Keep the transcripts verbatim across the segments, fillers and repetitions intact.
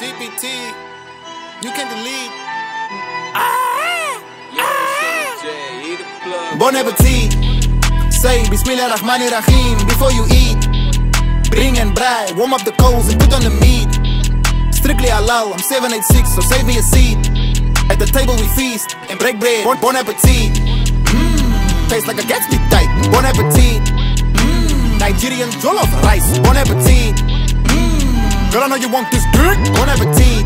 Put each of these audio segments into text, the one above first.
C P T, you can delete. Bon appetit. Say Bismillahirrahmanirrahim before you eat. Bring and braai, warm up the coals and put on the meat. Strictly halal, I'm seven eight six, so save me a seat. At the table we feast and break bread. Bon, bon appetit. Mmm, tastes like a Gatsby type. Bon appetit. Mmm, Nigerian jollof rice. Bon appetit. Mmm, girl I know you want this dick. Bon appetit.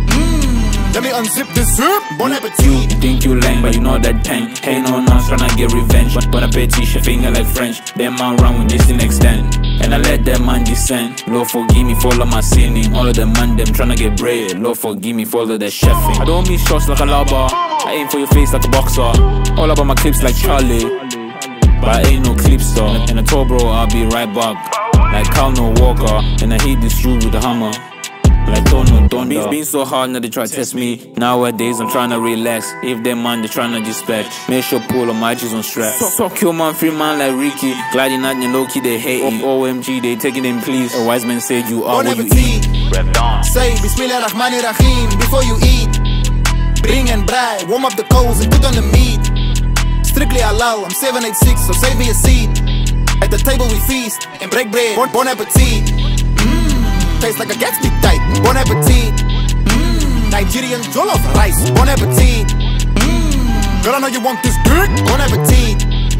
Mmm, let me unzip this zip. Bon appetit. You think you lame, but you know that tank. Ain't no nuts tryna get revenge. Bon appetit, she finger like French. Them man run when this thing extend. And I let that man descend. Lord forgive me for all of my sinning. All of them man them tryna get bread. Lord forgive me for all of that chefing. I don't miss shots like a lava. I aim for your face like a boxer. All about my clips like Charlie, but I ain't no clipster. And I told bro I'll be right back, like Cal no Walker. And I hit this shoe with a hammer, like Tono Donda. It's been so hard now they try to test me. Nowadays I'm tryna relax. If them man they tryna dispatch, make sure pull on my G's on strap. Fuck your man, free man like Ricky. Gliding out in low key they hating. O M G they taking them please. A wise man said you are what you eat. Say Bismillahirrahmanirrahim before you eat. Bring and braai, warm up the coals and put on the meat. Strictly halal, I'm seven eight six, so save me a seat. At the table we feast and break bread. Bon, bon appetit. Mmm, tastes like a Gatsby type. Bon appetit. Mmm, Nigerian jollof rice. Bon appetit. Mmm, girl I know you want this dick. Bon appetit.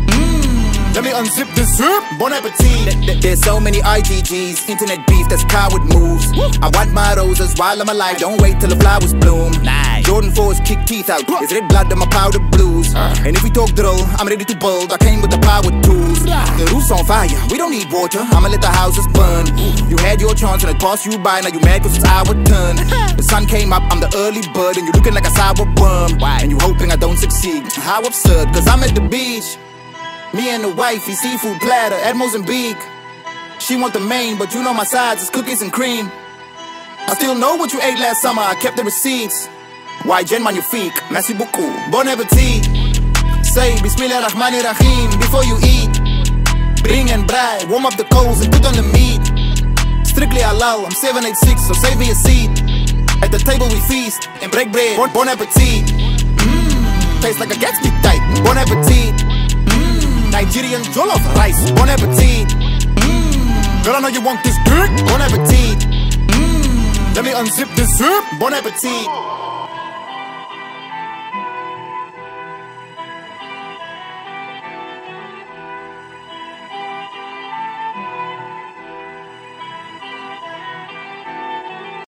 Mmm, let me unzip this zip. Bon appetit. There's so many I G Gs, internet beef, that's coward moves. I want my roses while I'm alive, don't wait till the flowers bloom. Jordan fours kick teeth out, it's red blood on my powder blues. And if we talk drill, I'm ready to build, I came with the power tools. The roof's on fire, we don't need water, I'ma let the houses burn. You had your chance and it passed you by, now you mad cause it's our turn. The sun came up, I'm the early bird, and you looking like a sour worm. And you hoping I don't succeed, how absurd, cause I'm at the beach. Me and the wifey, seafood platter at Mozambique. She want the main, but you know my sides is cookies and cream. I still know what you ate last summer, I kept the receipts. Why Jen magnifique, merci beaucoup, bon appetit. Say Bismillahirrahmanirrahim before you eat. Bring and braai, warm up the coals and put on the meat. Strictly halal, I'm seven eight six, so save me a seat. At the table we feast and break bread. Bon, bon appetit. Mmm, tastes like a Gatsby type. Bon appetit. Mmm, Nigerian jollof rice. Bon appetit. Mmm, girl I know you want this dick. Bon appetit. Mmm, let me unzip this zip. Bon appetit.